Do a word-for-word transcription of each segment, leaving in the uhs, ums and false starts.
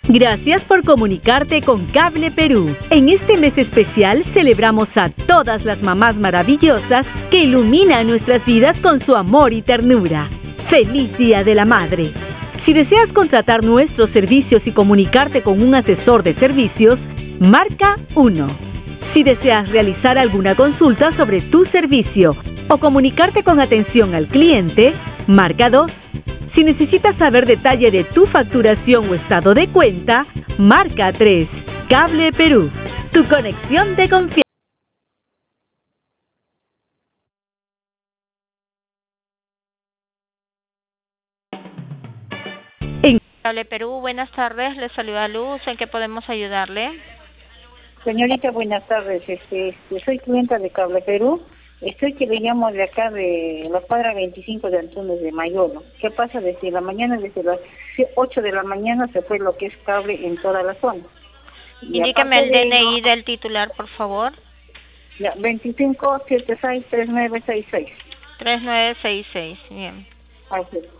Gracias por comunicarte con Cable Perú. En este mes especial celebramos a todas las mamás maravillosas que iluminan nuestras vidas con su amor y ternura. ¡Feliz Día de la Madre! Si deseas contratar nuestros servicios y comunicarte con un asesor de servicios, marca uno. Si deseas realizar alguna consulta sobre tu servicio o comunicarte con atención al cliente, marca dos. Si necesitas saber detalle de tu facturación o estado de cuenta, marca tres. Cable Perú, tu conexión de confianza. En Cable Perú, buenas tardes, le saluda Luz, ¿en qué podemos ayudarle? Señorita, buenas tardes, este, este, soy clienta de Cable Perú. Estoy que le llamo de acá de la cuadra veinticinco de Antunes de Mayolo. ¿Qué pasa? Desde la mañana, desde las ocho de la mañana se fue lo que es cable en toda la zona. Y Indíqueme el de D N I ello, del titular, por favor. Ya, veinticinco setenta y seis treinta y nueve sesenta y seis. tres nueve seis seis, bien. Así es.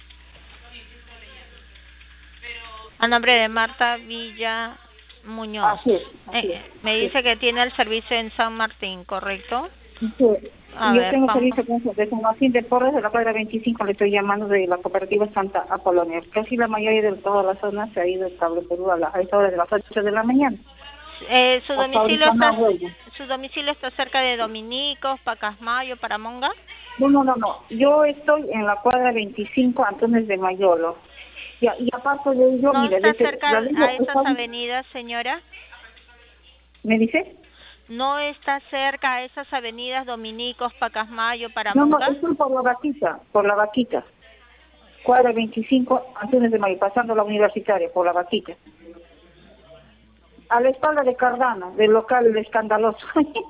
A nombre de Marta Villa Muñoz. Así es, así Eh, es. me dice que tiene el servicio en San Martín, ¿correcto? Sí. A Yo ver, tengo vamos. servicio con de San Martín de Porres, de la cuadra veinticinco, le estoy llamando de la cooperativa Santa Apolonia. Casi la mayoría de toda la zona se ha ido el Cable Perú a, la, a esta hora de las ocho de la mañana. Eh, ¿su, Hasta domicilio ahorita no está, vuelvo. ¿Su domicilio está cerca de Dominicos, Pacasmayo, Paramonga? No, no, no, no. Yo estoy en la cuadra veinticinco, Antunes de Mayolo. Ya, y aparte de ello, ¿No mire, está desde cerca la línea a esas está- avenidas, señora? ¿Me dice? ¿No está cerca a esas avenidas Dominicos, Pacasmayo, No, no, Paramonga? estoy por la vaquita, por la vaquita. Cuadra veinticinco, Antunes de Mayolo, pasando la universitaria, por la vaquita. A la espalda de Cardano, del local El Escandaloso.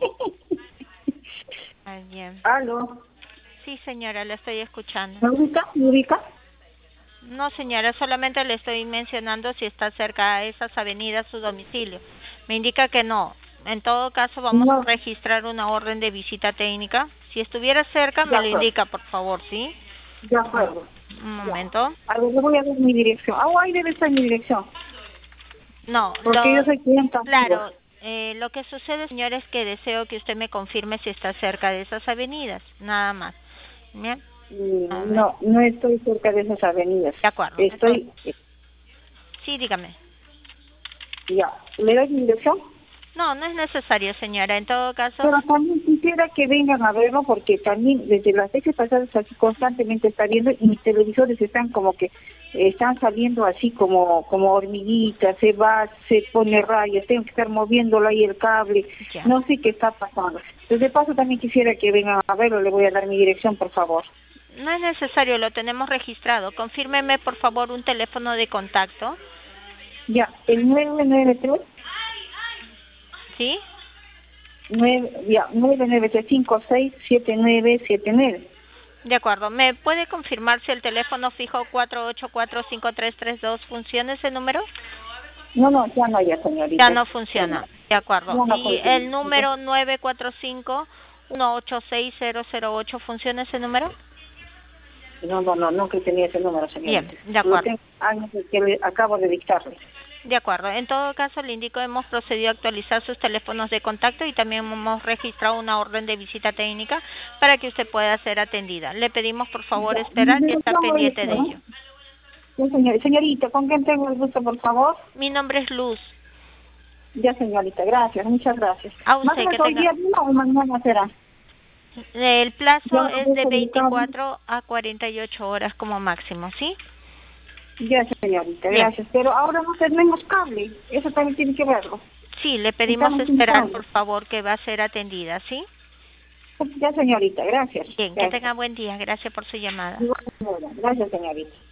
Ah, bien. ¿Aló? Sí, señora, la estoy escuchando. ¿Me ubica? ¿Me ubica? No, señora, solamente le estoy mencionando si está cerca a esas avenidas su domicilio. Me indica que no. En todo caso, vamos No. a registrar una orden de visita técnica. Si estuviera cerca, De me lo acuerdo. indica, por favor, ¿sí? De acuerdo. Un momento. A ver, le voy a dar mi dirección. Ah, ahí debe estar mi dirección. No, Porque lo, yo soy clienta. claro, eh, lo que sucede, señora, es que deseo que usted me confirme si está cerca de esas avenidas, nada más. Bien. A ver. No, no estoy cerca de esas avenidas. De acuerdo. Estoy, Sí, dígame. ya, ¿le doy mi dirección? No, no es necesario, señora. En todo caso, Pero también quisiera que vengan a verlo porque también desde las fechas pasadas así constantemente está viendo y mis televisores están como que eh, están saliendo así como como hormiguitas, se va, se pone rayas, tengo que estar moviéndolo ahí el cable, ya. no sé qué está pasando. Entonces de paso también quisiera que vengan a verlo, le voy a dar mi dirección por favor. No es necesario, lo tenemos registrado. Confírmeme, por favor, un teléfono de contacto. Ya, el nueve nueve tres, ¿Sí? nueve, ya, nueve nueve tres cinco seis siete nueve siete nueve. De acuerdo. ¿Me puede confirmar si el teléfono fijo cuatro ocho cuatro cinco tres tres dos funciona ese número? No, no, ya no, ya señorita. Ya no funciona. De acuerdo. Ya no ¿Y funciona. el número nueve cuatro cinco uno ocho seis cero cero ocho funciona ese número? No, no, no, nunca tenía ese número, señorita. Bien, de acuerdo. Lo tengo años que le acabo de dictarle. De acuerdo. En todo caso, le indico, hemos procedido a actualizar sus teléfonos de contacto y también hemos registrado una orden de visita técnica para que usted pueda ser atendida. Le pedimos, por favor, Ya, esperar y ¿me estar lo pendiente de ¿no? ello. Sí, señor- señorita, ¿con quién tengo el gusto, por favor? Mi nombre es Luz. Ya, señorita, gracias, muchas gracias. A ¿Más o usted, que menos hoy tenga... día mismo o mañana será? El plazo Ya, es de veinticuatro a cuarenta y ocho horas como máximo, ¿sí? Ya, señorita, Bien. gracias. Pero ahora no tenemos cable, eso también tiene que verlo. Sí, le pedimos Estamos sin esperar, cable. por favor, que va a ser atendida, ¿sí? Ya, señorita, gracias. Bien, que Gracias. tenga buen día. Gracias por su llamada. Igual, señora. Gracias, señorita.